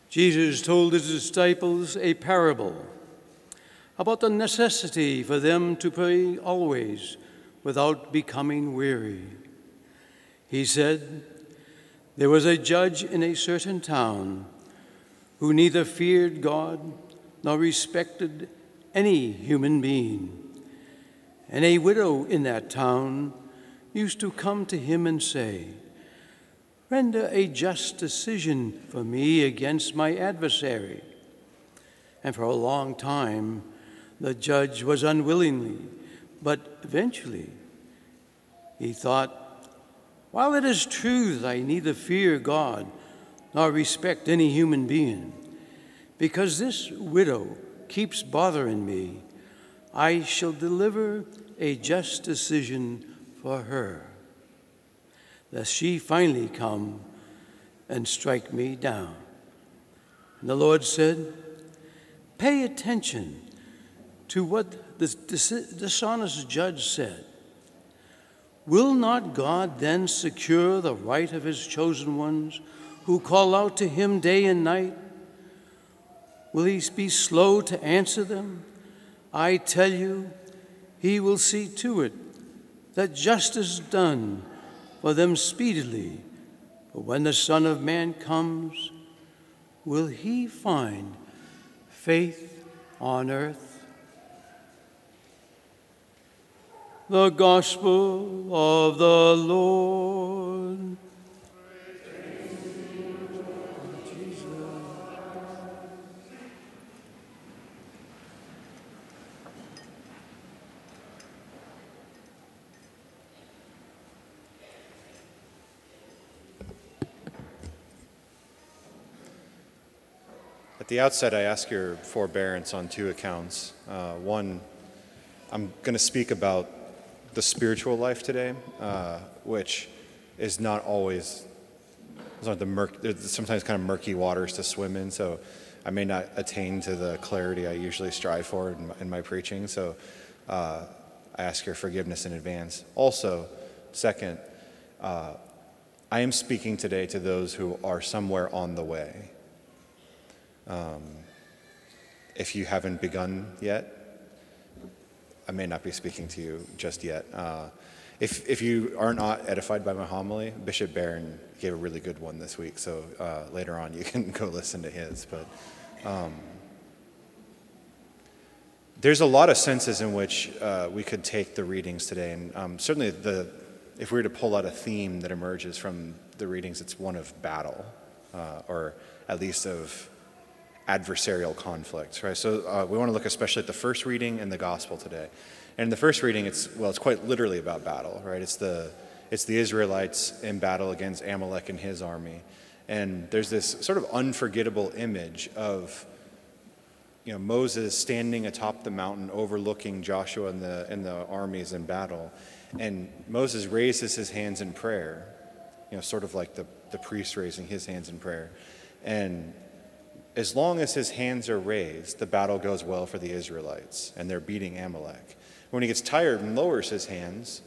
Jesus told his disciples a parable about the necessity for them to pray always without becoming weary. He said, "There was a judge in a certain town who neither feared God nor respected any human being. And a widow in that town used to come to him and say, 'Render a just decision for me against my adversary.' And for a long time, the judge was unwillingly, but eventually he thought, 'While it is true that I neither fear God nor respect any human being, because this widow keeps bothering me, I shall deliver a just decision for her, lest she finally come and strike me down.' And the Lord said, 'Pay attention to what the dishonest judge said. Will not God then secure the right of his chosen ones who call out to him day and night? Will he be slow to answer them? I tell you, he will see to it that justice is done for them speedily. But when the Son of Man comes, will he find faith on earth?'" The Gospel of the Lord. At the outset, I ask your forbearance on two accounts. One, I'm going to speak about the spiritual life today, which is not always, there's sometimes kind of murky waters to swim in, so I may not attain to the clarity I usually strive for in my preaching, so I ask your forgiveness in advance. Also, second, I am speaking today to those who are somewhere on the way. If you haven't begun yet, I may not be speaking to you just yet. If you are not edified by my homily, Bishop Barron gave a really good one this week, so later on you can go listen to his. But there's a lot of senses in which we could take the readings today, and certainly if we were to pull out a theme that emerges from the readings, it's one of battle, or at least of adversarial conflicts, right? So we want to look especially at the first reading and the gospel today. And in the first reading, it's quite literally about battle, right? It's the Israelites in battle against Amalek and his army. And there's this sort of unforgettable image of, Moses standing atop the mountain overlooking Joshua and the armies in battle. And Moses raises his hands in prayer, sort of like the priest raising his hands in prayer. And as long as his hands are raised, the battle goes well for the Israelites, and they're beating Amalek. When he gets tired and lowers his hands,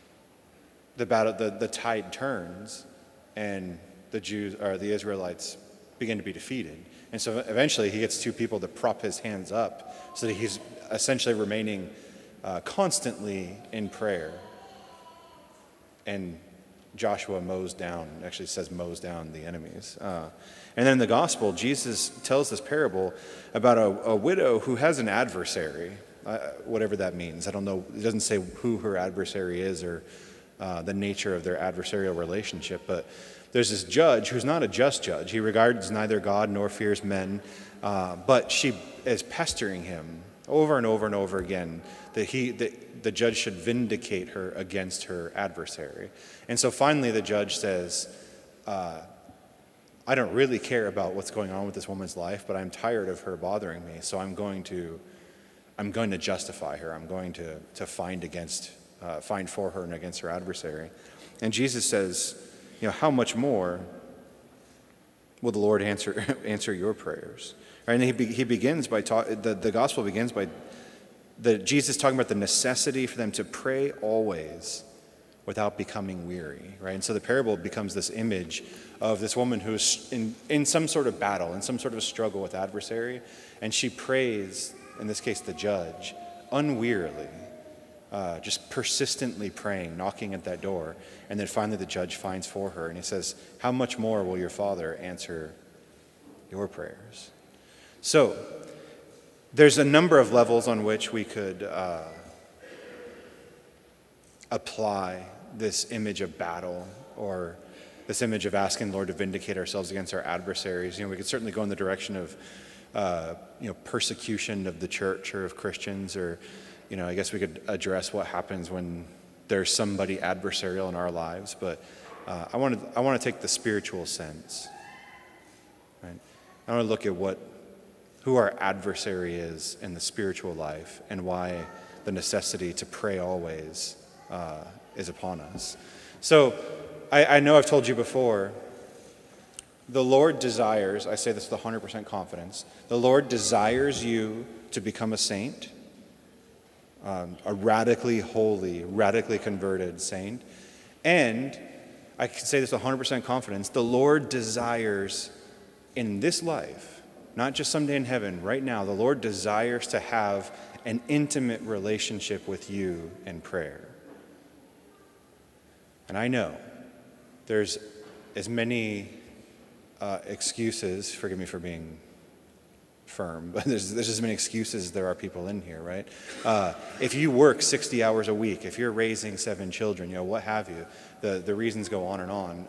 the tide turns, and the Israelites begin to be defeated. And so eventually he gets two people to prop his hands up so that he's essentially remaining constantly in prayer. And Joshua mows down the enemies. And then in the gospel, Jesus tells this parable about a widow who has an adversary, whatever that means. I don't know. It doesn't say who her adversary is or the nature of their adversarial relationship. But there's this judge who's not a just judge. He regards neither God nor fears men. But she is pestering him over and over and over again that the judge should vindicate her against her adversary. And so finally the judge says, I don't really care about what's going on with this woman's life, but I'm tired of her bothering me, so I'm going to justify her. I'm going to find for her and against her adversary. And Jesus says, how much more will the Lord answer your prayers? Right? And he begins by the gospel begins by Jesus talking about the necessity for them to pray always without becoming weary, right? And so the parable becomes this image of this woman who's in some sort of battle, in some sort of a struggle with adversary, and she prays, in this case the judge, unwearily, just persistently praying, knocking at that door, and then finally the judge finds for her, and he says, how much more will your Father answer your prayers? So there's a number of levels on which we could apply this image of battle, or this image of asking the Lord to vindicate ourselves against our adversaries. We could certainly go in the direction of persecution of the church or of Christians, or I guess we could address what happens when there's somebody adversarial in our lives. But I want to take the spiritual sense. Right? I want to look at who our adversary is in the spiritual life, and why the necessity to pray always is upon us. So I know I've told you before, the Lord desires, I say this with 100% confidence, the Lord desires you to become a saint, a radically holy, radically converted saint. And I can say this with 100% confidence, the Lord desires in this life, not just someday in heaven, right now, the Lord desires to have an intimate relationship with you in prayer. And I know there's as many excuses, forgive me for being firm, but there's as many excuses as there are people in here, right? If you work 60 hours a week, if you're raising 7 children, what have you, the reasons go on and on.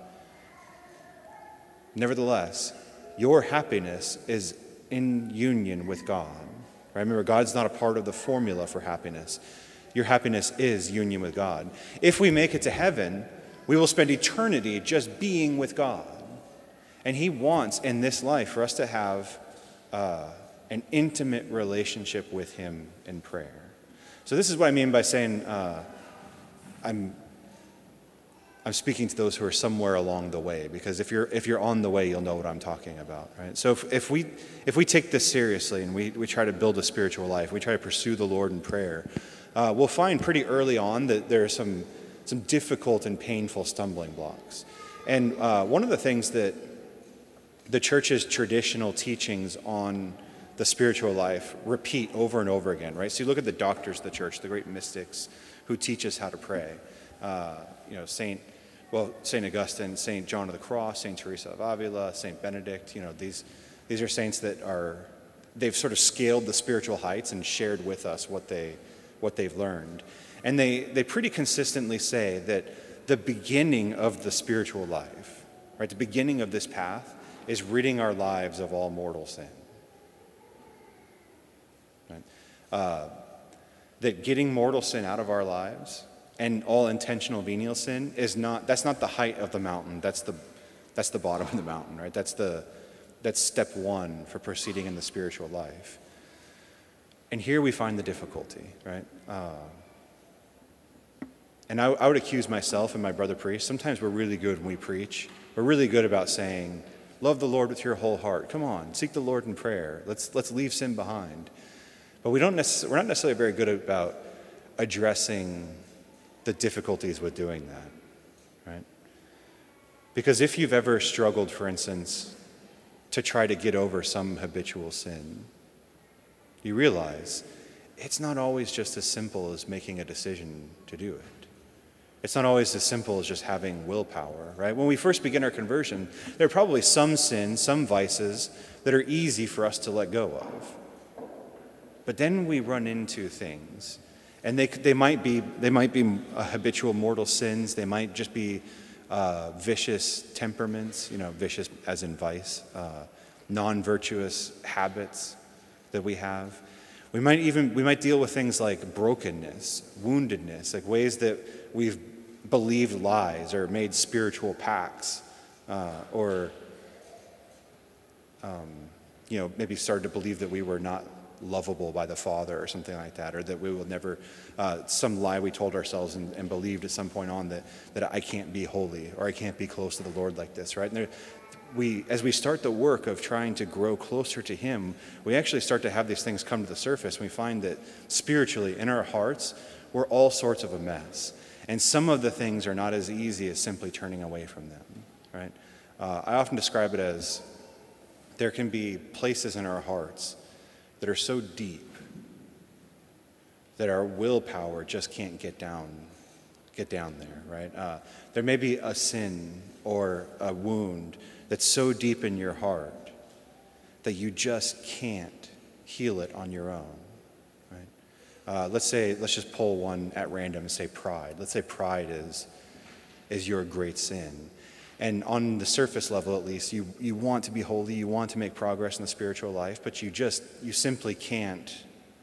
Nevertheless, your happiness is in union with God. Right? Remember, God's not a part of the formula for happiness. Your happiness is union with God. If we make it to heaven, we will spend eternity just being with God. And He wants in this life for us to have an intimate relationship with Him in prayer. So this is what I mean by saying I'm speaking to those who are somewhere along the way, because if you're on the way, you'll know what I'm talking about, right? So if we take this seriously and we try to build a spiritual life, we try to pursue the Lord in prayer, we'll find pretty early on that there are some difficult and painful stumbling blocks. And one of the things that the church's traditional teachings on the spiritual life repeat over and over again, right? So you look at the doctors of the church, the great mystics who teach us how to pray. Saint Augustine, Saint John of the Cross, Saint Teresa of Avila, Saint Benedict. These are saints that they've sort of scaled the spiritual heights and shared with us what they've learned, and they pretty consistently say that the beginning of the spiritual life, right, the beginning of this path, is ridding our lives of all mortal sin. Right? That getting mortal sin out of our lives and all intentional venial sin that's not the height of the mountain. That's the bottom of the mountain, right? That's step one for proceeding in the spiritual life. And here we find the difficulty, right? And I would accuse myself and my brother priest. Sometimes we're really good when we preach. We're really good about saying, love the Lord with your whole heart. Come on, seek the Lord in prayer. Let's leave sin behind. But we're not necessarily very good about addressing the difficulties with doing that, right? Because if you've ever struggled, for instance, to try to get over some habitual sin, you realize it's not always just as simple as making a decision to do it. It's not always as simple as just having willpower, right? When we first begin our conversion, there are probably some sins, some vices that are easy for us to let go of. But then we run into things, and they might be habitual mortal sins. They might just be vicious temperaments, vicious as in vice, non-virtuous habits that we have. We might deal with things like brokenness, woundedness, like ways that we've believed lies or made spiritual pacts, or maybe started to believe that we were not lovable by the Father or something like that, or that we will never, some lie we told ourselves and believed at some point on that I can't be holy or I can't be close to the Lord like this, right? And as we start the work of trying to grow closer to Him, we actually start to have these things come to the surface. We find that spiritually in our hearts, we're all sorts of a mess. And some of the things are not as easy as simply turning away from them, right? I often describe it as there can be places in our hearts that are so deep that our willpower just can't get down there, right? There may be a sin or a wound that's so deep in your heart that you just can't heal it on your own, right? Let's just pull one at random and say pride. Let's say pride is your great sin. And on the surface level, at least, you want to be holy, you want to make progress in the spiritual life, but you simply can't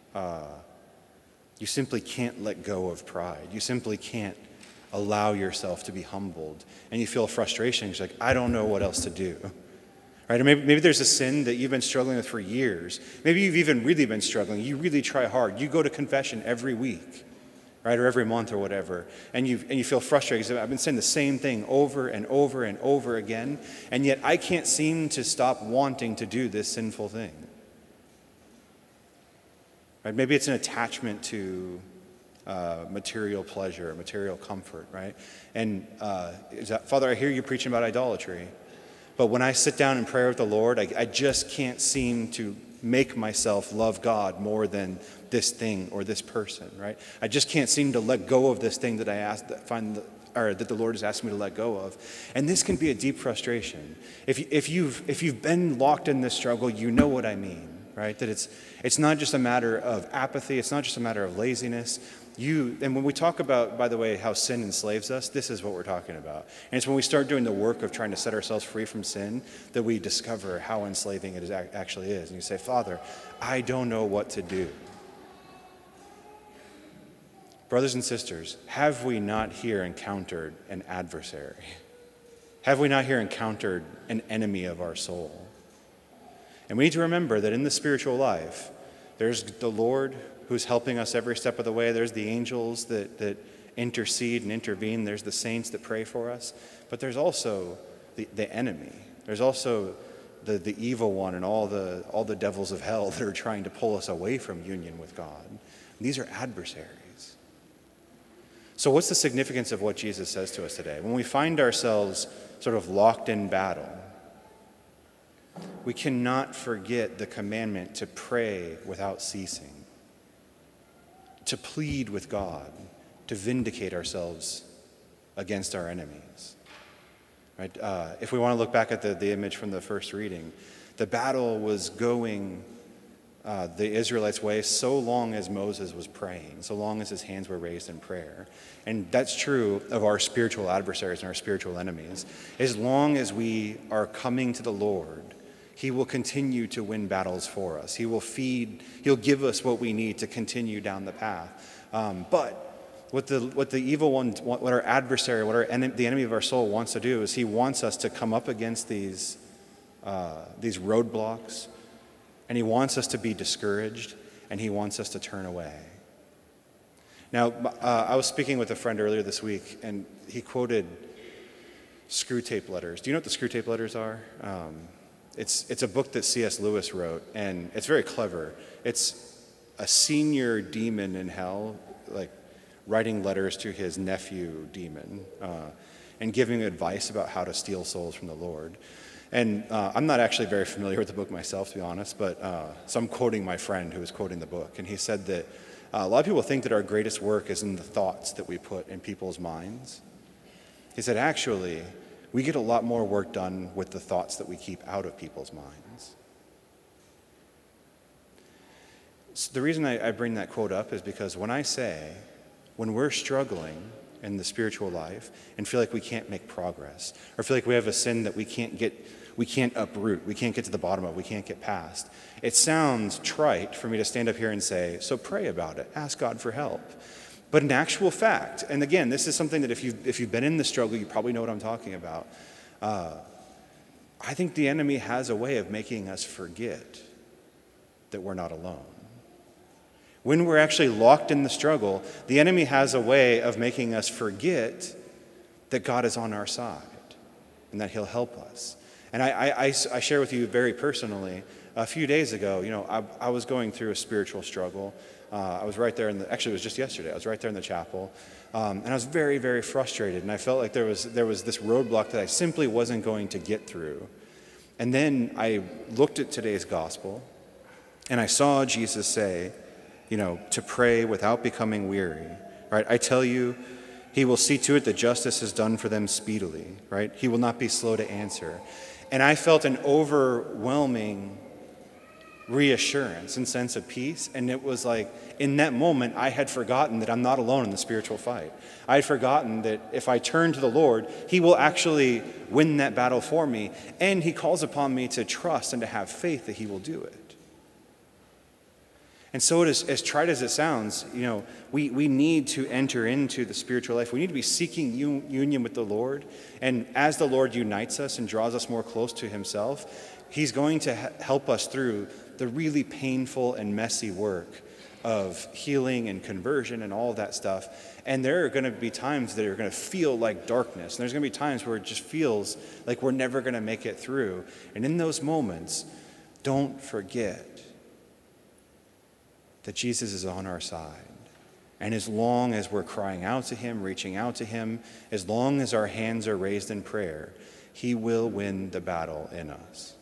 let go of pride. You simply can't allow yourself to be humbled. And you feel frustration. You're like, I don't know what else to do. Right? Or maybe there's a sin that you've been struggling with for years. Maybe you've even really been struggling. You really try hard. You go to confession every week, right? Or every month or whatever. And you feel frustrated because I've been saying the same thing over and over and over again. And yet I can't seem to stop wanting to do this sinful thing. Right? Maybe it's an attachment to material pleasure, material comfort, right? And Father, I hear you preaching about idolatry, but when I sit down in prayer with the Lord, I just can't seem to make myself love God more than this thing or this person, right? I just can't seem to let go of this thing that that the Lord has asked me to let go of. And this can be a deep frustration. If you've been locked in this struggle, you know what I mean, right? That it's not just a matter of apathy, it's not just a matter of laziness. And when we talk about, by the way, how sin enslaves us, this is what we're talking about. And it's when we start doing the work of trying to set ourselves free from sin that we discover how enslaving it actually is. And you say, Father, I don't know what to do. Brothers and sisters, have we not here encountered an adversary? Have we not here encountered an enemy of our soul? And we need to remember that in the spiritual life, there's the Lord who's helping us every step of the way. There's the angels that intercede and intervene. There's the saints that pray for us. But there's also the enemy. There's also the evil one and all the devils of hell that are trying to pull us away from union with God. And these are adversaries. So what's the significance of what Jesus says to us today? When we find ourselves sort of locked in battle, we cannot forget the commandment to pray without ceasing, to plead with God, to vindicate ourselves against our enemies. Right? If we want to look back at the image from the first reading, the battle was going the Israelites' way so long as Moses was praying, so long as his hands were raised in prayer. And that's true of our spiritual adversaries and our spiritual enemies. As long as we are coming to the Lord, He will continue to win battles for us. He'll give us what we need to continue down the path. But what the evil one, what our adversary, the enemy of our soul wants to do is he wants us to come up against these roadblocks, and he wants us to be discouraged, and he wants us to turn away. Now, I was speaking with a friend earlier this week, and he quoted Screwtape Letters. Do you know what the Screwtape Letters are? It's a book that C.S. Lewis wrote, and it's very clever. It's a senior demon in hell, like writing letters to his nephew demon, and giving advice about how to steal souls from the Lord. And I'm not actually very familiar with the book myself, to be honest, but so I'm quoting my friend who was quoting the book, and he said that a lot of people think that our greatest work is in the thoughts that we put in people's minds. He said, actually, we get a lot more work done with the thoughts that we keep out of people's minds. So the reason I bring that quote up is because when we're struggling in the spiritual life and feel like we can't make progress, or feel like we have a sin that we can't uproot, we can't get to the bottom of, we can't get past, it sounds trite for me to stand up here and say, so pray about it, ask God for help. But in actual fact, and again, this is something that if you've been in the struggle, you probably know what I'm talking about. I think the enemy has a way of making us forget that we're not alone. When we're actually locked in the struggle, the enemy has a way of making us forget that God is on our side and that he'll help us. And I share with you very personally, a few days ago, I was going through a spiritual struggle. I was right there actually it was just yesterday, I was right there in the chapel. And I was very, very frustrated. And I felt like there was this roadblock that I simply wasn't going to get through. And then I looked at today's gospel, and I saw Jesus say, to pray without becoming weary, right? I tell you, he will see to it that justice is done for them speedily, right? He will not be slow to answer. And I felt an overwhelming reassurance and sense of peace. And it was like, in that moment, I had forgotten that I'm not alone in the spiritual fight. I had forgotten that if I turn to the Lord, he will actually win that battle for me. And he calls upon me to trust and to have faith that he will do it. And so as trite as it sounds, we need to enter into the spiritual life. We need to be seeking union with the Lord. And as the Lord unites us and draws us more close to himself, he's going to help us through the really painful and messy work of healing and conversion and all of that stuff. And there are going to be times that are going to feel like darkness. And there's going to be times where it just feels like we're never going to make it through. And in those moments, don't forget that Jesus is on our side. And as long as we're crying out to him, reaching out to him, as long as our hands are raised in prayer, he will win the battle in us.